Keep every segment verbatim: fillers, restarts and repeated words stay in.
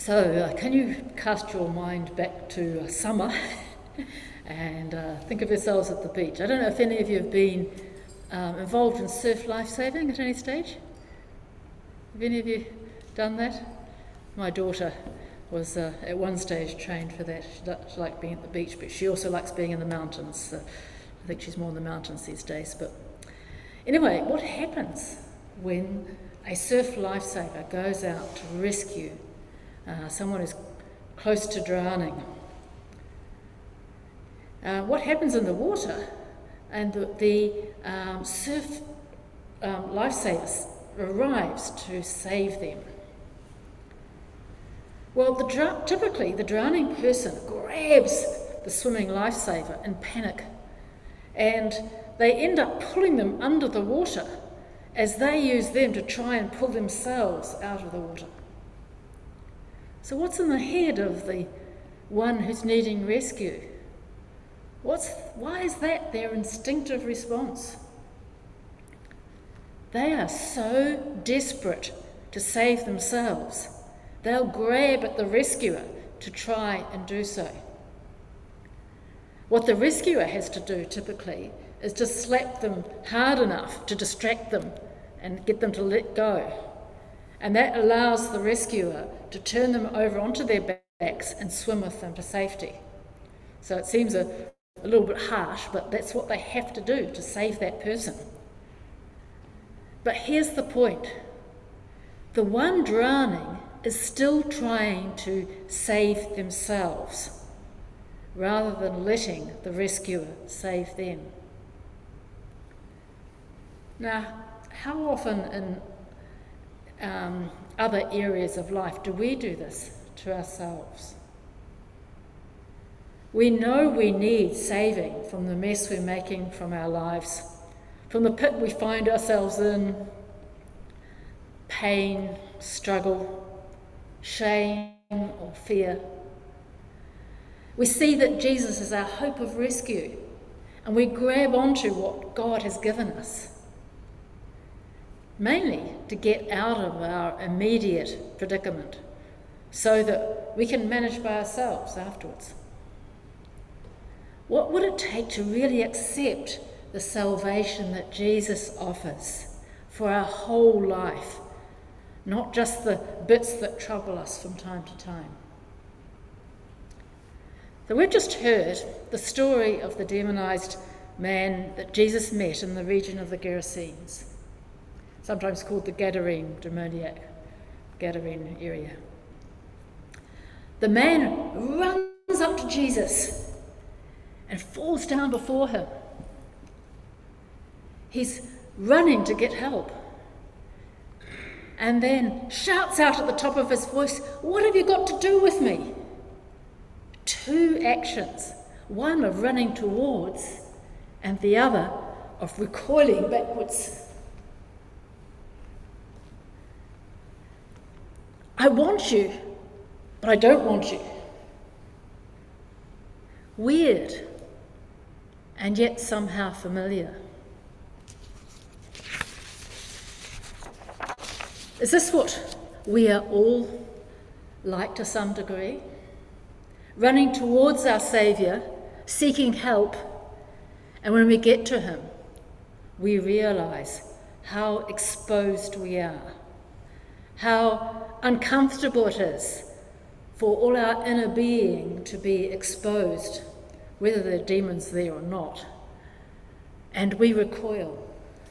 So uh, can you cast your mind back to uh, summer and uh, think of yourselves at the beach? I don't know if any of you have been um, involved in surf lifesaving at any stage. Have any of you done that? My daughter was uh, at one stage trained for that. She, does, she liked being at the beach, but she also likes being in the mountains. Uh, I think she's more in the mountains these days. But anyway, what happens when a surf lifesaver goes out to rescue uh, someone who's close to drowning? Uh, what happens in the water? And the, the um, surf um, lifesaver arrives to save them. Well, the dr- typically the drowning person grabs the swimming lifesaver in panic, and they end up pulling them under the water as they use them to try and pull themselves out of the water. So what's in the head of the one who's needing rescue? What's, why is that their instinctive response? They are so desperate to save themselves, they'll grab at the rescuer to try and do so. What the rescuer has to do typically is just slap them hard enough to distract them and get them to let go. And that allows the rescuer to turn them over onto their backs and swim with them to safety. So it seems a, a little bit harsh, but that's what they have to do to save that person. But here's the point. The one drowning is still trying to save themselves rather than letting the rescuer save them. Now, how often in um, other areas of life do we do this to ourselves? We know we need saving from the mess we're making from our lives, from the pit we find ourselves in, pain, struggle, shame or fear. We see that Jesus is our hope of rescue, and we grab onto what God has given us, mainly to get out of our immediate predicament so that we can manage by ourselves afterwards. What would it take to really accept the salvation that Jesus offers for our whole life, not just the bits that trouble us from time to time? So we've just heard the story of the demonised man that Jesus met in the region of the Gerasenes, sometimes called the Gadarene demoniac, Gadarene area. The man runs up to Jesus and falls down before him. He's running to get help, and then shouts out at the top of his voice, "What have you got to do with me?" Two actions, one of running towards and the other of recoiling backwards. I want you, but I don't want you. Weird, and yet somehow familiar. Is this what we are all like to some degree? Running towards our Saviour, seeking help, and when we get to him, we realise how exposed we are, how uncomfortable it is for all our inner being to be exposed, whether there are demons there or not, and we recoil.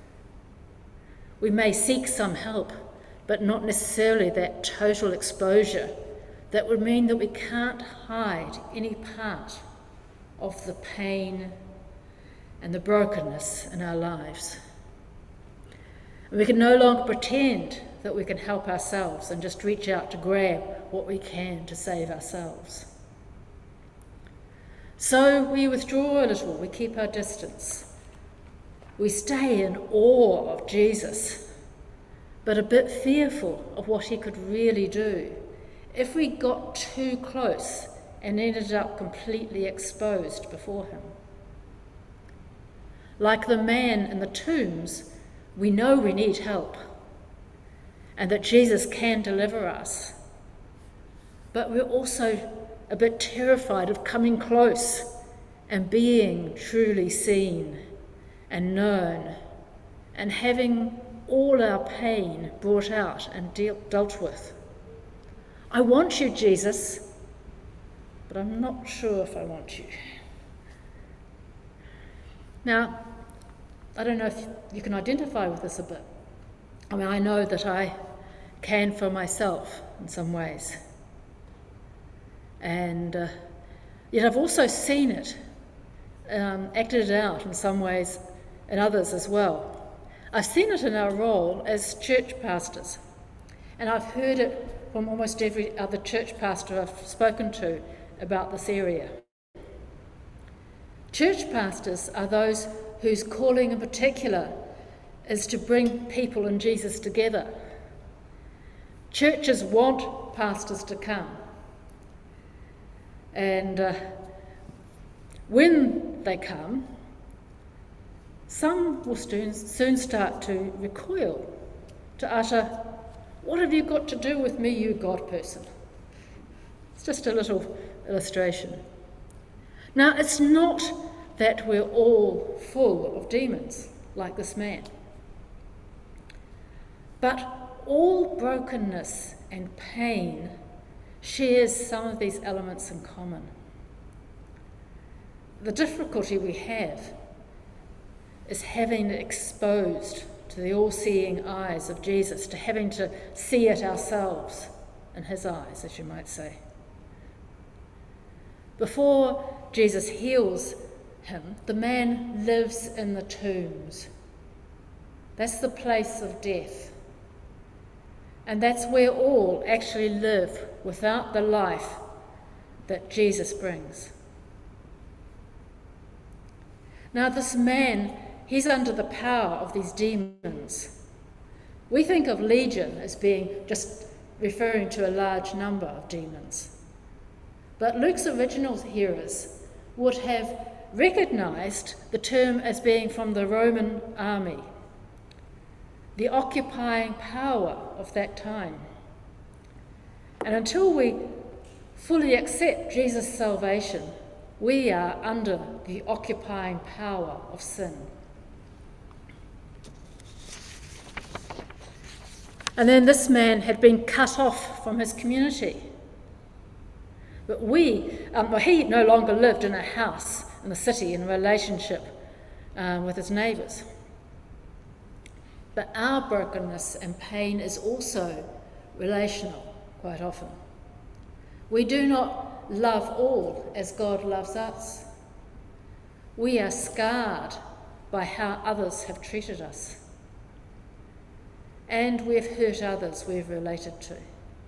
We may seek some help, but not necessarily that total exposure that would mean that we can't hide any part of the pain and the brokenness in our lives. And we can no longer pretend that we can help ourselves and just reach out to grab what we can to save ourselves. So we withdraw a little, we keep our distance. We stay in awe of Jesus, but a bit fearful of what he could really do if we got too close and ended up completely exposed before him. Like the man in the tombs, we know we need help and that Jesus can deliver us. but we're also a bit terrified of coming close and being truly seen and known and having all our pain brought out and de- dealt with. I want you, Jesus, but I'm not sure if I want you. Now, I don't know if you can identify with this a bit. I mean, I know that I can for myself in some ways. And uh, yet I've also seen it, um, acted it out in some ways in others as well. I've seen it in our role as church pastors, and I've heard it from almost every other church pastor I've spoken to about this area. Church pastors are those whose calling in particular is to bring people and Jesus together. Churches want pastors to come. And uh, when they come, some will soon, soon start to recoil, to utter, "What have you got to do with me, you God person?" It's just a little illustration. Now, it's not that we're all full of demons, like this man. But all brokenness and pain shares some of these elements in common. The difficulty we have is having it exposed to the all-seeing eyes of Jesus, to having to see it ourselves in his eyes, as you might say. Before Jesus heals him, the man lives in the tombs. That's the place of death. And that's where all actually live without the life that Jesus brings. Now, this man, he's under the power of these demons. We think of legion as being just referring to a large number of demons. But Luke's original hearers would have recognised the term as being from the Roman army, the occupying power of that time. And until we fully accept Jesus' salvation, we are under the occupying power of sin. And then this man had been cut off from his community. But we, um, well, he no longer lived in a house in the city in a relationship um, with his neighbours. But our brokenness and pain is also relational quite often. We do not love all as God loves us. We are scarred by how others have treated us. And we've hurt others we've related to.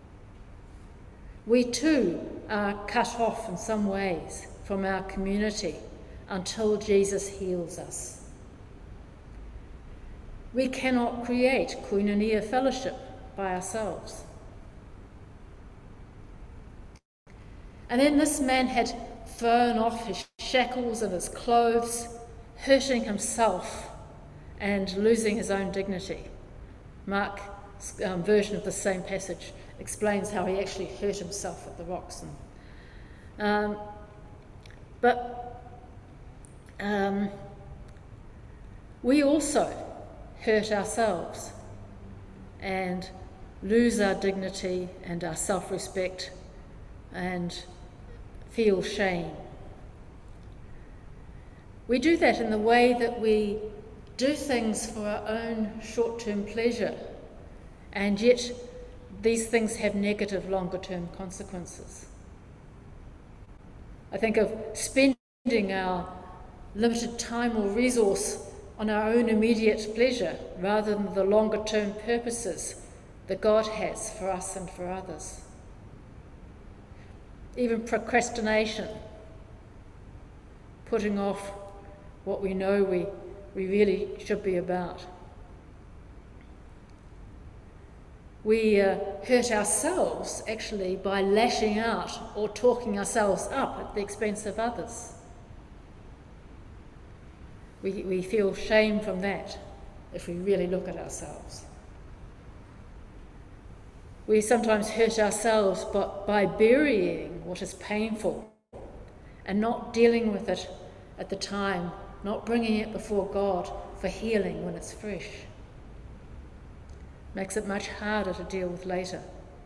We too are cut off in some ways from our community until Jesus heals us. We cannot create koinonia fellowship by ourselves. And then this man had thrown off his shackles and his clothes, hurting himself and losing his own dignity. Mark's um, version of the same passage explains how he actually hurt himself at the rocks. And, um, but um, we also hurt ourselves and lose our dignity and our self-respect and feel shame. We do that in the way that we do things for our own short-term pleasure, and yet these things have negative longer-term consequences. I think of spending our limited time or resource on our own immediate pleasure rather than the longer-term purposes that God has for us and for others. Even procrastination, putting off what we know we, we really should be about. We uh, hurt ourselves, actually, by lashing out or talking ourselves up at the expense of others. We, we feel shame from that if we really look at ourselves. We sometimes hurt ourselves by burying what is painful and not dealing with it at the time, not bringing it before God for healing when it's fresh. Makes it much harder to deal with later.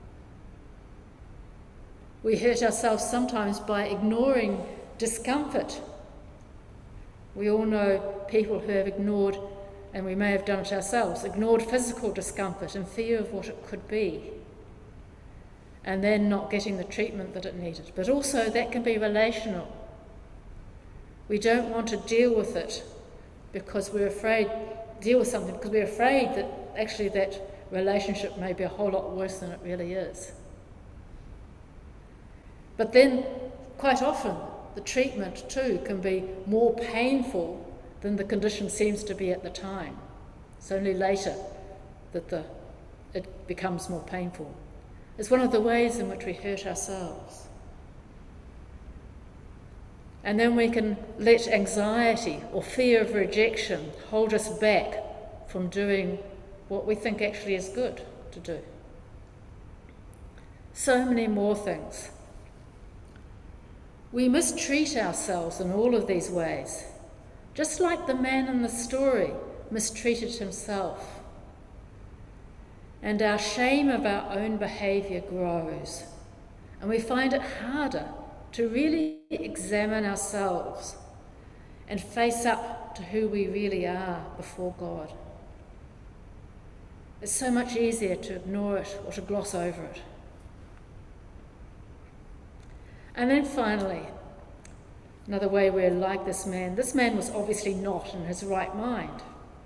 We hurt ourselves sometimes by ignoring discomfort. We all know people who have ignored, and we may have done it ourselves, ignored physical discomfort in fear of what it could be, and then not getting the treatment that it needed. But also that can be relational. We don't want to deal with it because we're afraid, deal with something because we're afraid that actually that relationship may be a whole lot worse than it really is. But then, quite often, the treatment too can be more painful than the condition seems to be at the time. It's only later that the, it becomes more painful. It's one of the ways in which we hurt ourselves. And then we can let anxiety or fear of rejection hold us back from doing what we think actually is good to do. So many more things. We mistreat ourselves in all of these ways, just like the man in the story mistreated himself. And our shame of our own behaviour grows, and we find it harder to really examine ourselves and face up to who we really are before God. It's so much easier to ignore it or to gloss over it. And then finally, another way we're like this man. This man was obviously not in his right mind.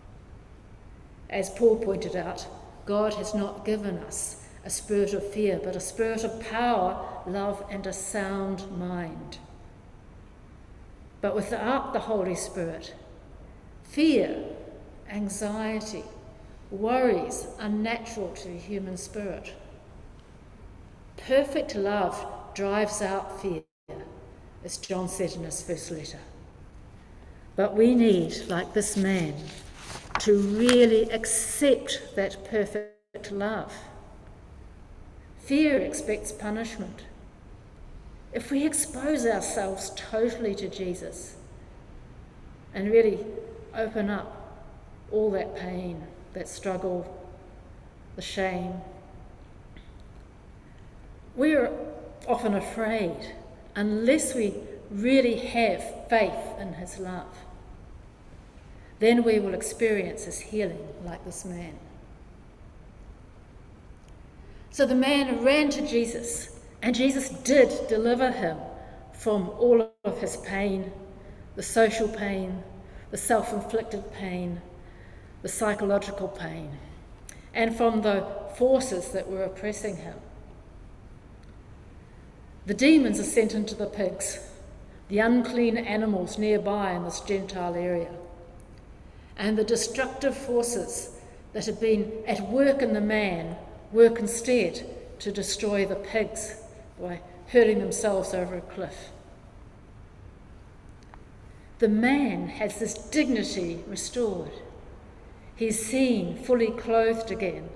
As Paul pointed out, God has not given us a spirit of fear, but a spirit of power, love, and a sound mind. But without the Holy Spirit, fear, anxiety, worries are natural to the human spirit. Perfect love drives out fear, as John said in his first letter. But we need, like this man, to really accept that perfect love. Fear expects punishment. If we expose ourselves totally to Jesus and really open up all that pain, that struggle, the shame, we're often afraid unless we really have faith in his love. Then we will experience his healing like this man. So the man ran to Jesus, and Jesus did deliver him from all of his pain, the social pain, the self-inflicted pain, the psychological pain, and from the forces that were oppressing him. The demons are sent into the pigs, the unclean animals nearby in this Gentile area, and the destructive forces that had been at work in the man work instead to destroy the pigs by hurling themselves over a cliff. The man has his dignity restored. He's seen fully clothed again.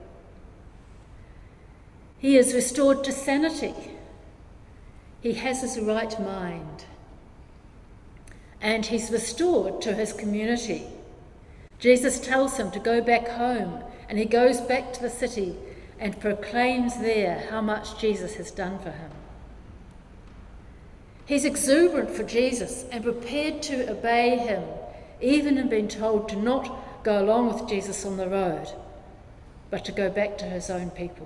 He is restored to sanity. He has his right mind. And he's restored to his community. Jesus tells him to go back home, and he goes back to the city and proclaims there how much Jesus has done for him. He's exuberant for Jesus and prepared to obey him, even in being told to not go along with Jesus on the road, but to go back to his own people.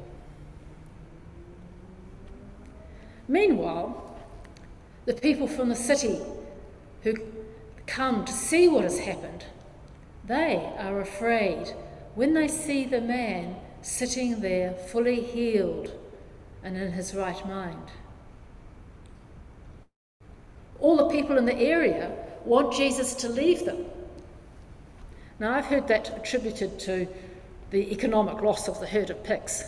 Meanwhile, the people from the city who come to see what has happened, they are afraid when they see the man sitting there fully healed and in his right mind. All the people in the area want Jesus to leave them. Now, I've heard that attributed to the economic loss of the herd of pigs.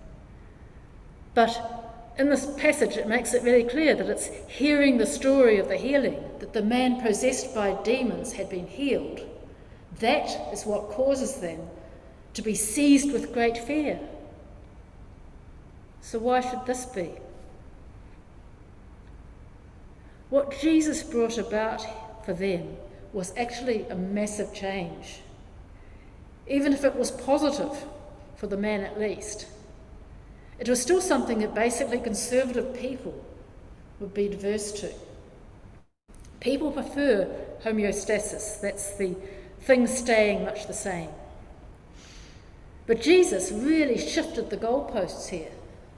But in this passage, it makes it really clear that it's hearing the story of the healing, that the man possessed by demons had been healed. That is what causes them to be seized with great fear. So why should this be? What Jesus brought about for them was actually a massive change, even if it was positive for the man at least. It was still something that basically conservative people would be adverse to. People prefer homeostasis, that's the things staying much the same. But Jesus really shifted the goalposts here.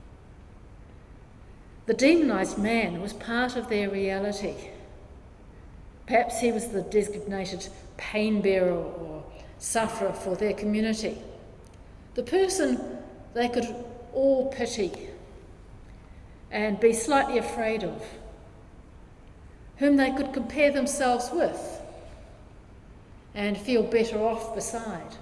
The demonised man was part of their reality. Perhaps he was the designated pain bearer or sufferer for their community, the person they could all pity and be slightly afraid of, whom they could compare themselves with and feel better off beside.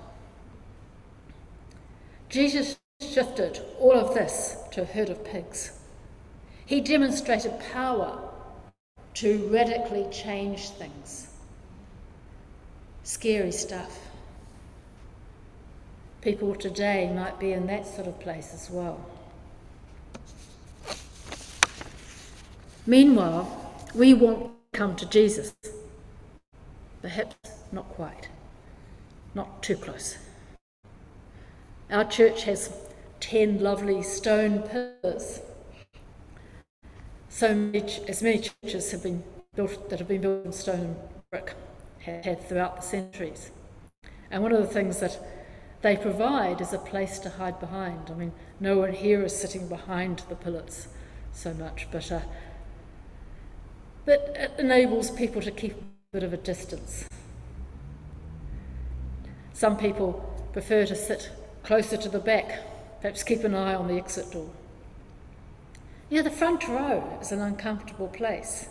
Jesus shifted all of this to a herd of pigs. He demonstrated power to radically change things. Scary stuff. People today might be in that sort of place as well. Meanwhile, we want to come to Jesus. Perhaps not quite, not too close. Our church has ten lovely stone pillars. So many, as many churches have been built that have been built in stone and brick have had throughout the centuries. And one of the things that they provide is a place to hide behind. I mean, no one here is sitting behind the pillars so much, but uh, but it enables people to keep a bit of a distance. Some people prefer to sit closer to the back, perhaps keep an eye on the exit door. You know, the front row is an uncomfortable place.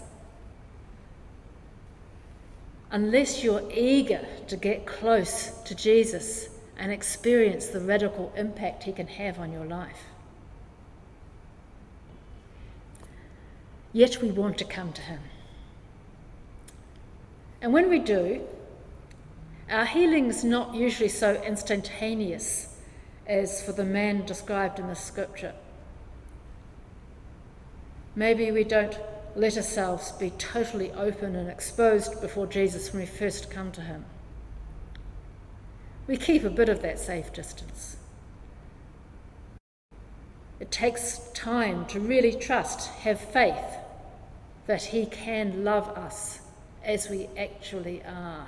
Unless you're eager to get close to Jesus and experience the radical impact he can have on your life. Yet we want to come to him. And when we do, our healing is not usually so instantaneous as for the man described in the scripture. Maybe we don't let ourselves be totally open and exposed before Jesus when we first come to him. We keep a bit of that safe distance. It takes time to really trust, have faith that he can love us as we actually are.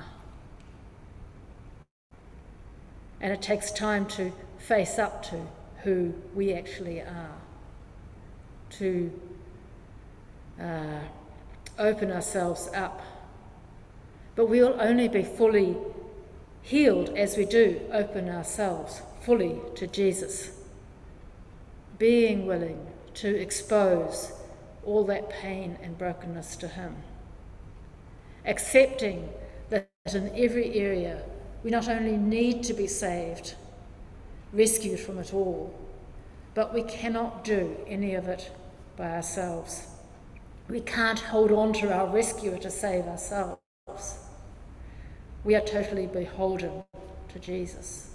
And it takes time to face up to who we actually are, to uh, open ourselves up. But we'll only be fully healed as we do open ourselves fully to Jesus, being willing to expose all that pain and brokenness to him, accepting that in every area we not only need to be saved, rescued from it all, but we cannot do any of it by ourselves. We can't hold on to our rescuer to save ourselves. We are totally beholden to Jesus.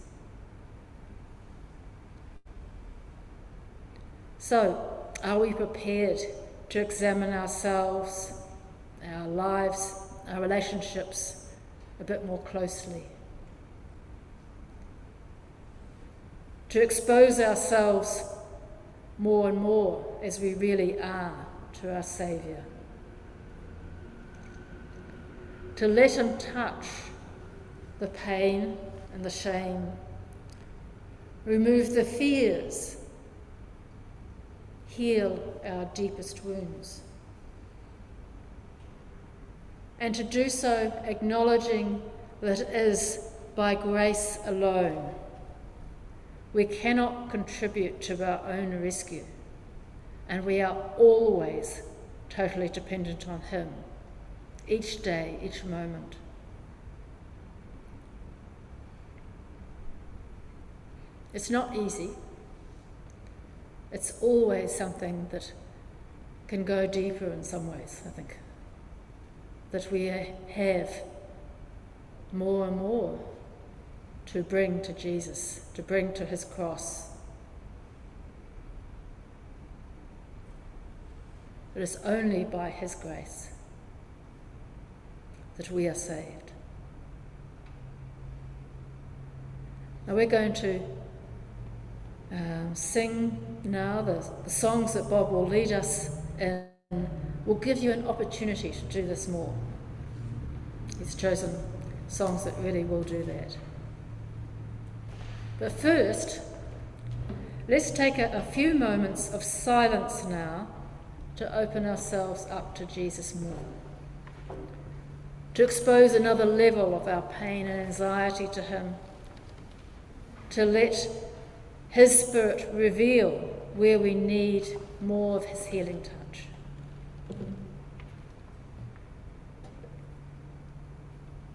So, are we prepared to examine ourselves, our lives, our relationships a bit more closely? To expose ourselves more and more as we really are to our Saviour. To let him touch the pain and the shame, remove the fears, heal our deepest wounds. And to do so acknowledging that it is by grace alone. We cannot contribute to our own rescue, and we are always totally dependent on him, each day, each moment. It's not easy. It's always something that can go deeper in some ways, I think, that we have more and more to bring to Jesus, to bring to his cross. but it's only by his grace that we are saved. Now we're going to um, sing now the, the songs that Bob will lead us in. Will give you an opportunity to do this more. He's chosen songs that really will do that. But first, let's take a, a few moments of silence now to open ourselves up to Jesus more, to expose another level of our pain and anxiety to him, to let his Spirit reveal where we need more of his healing touch.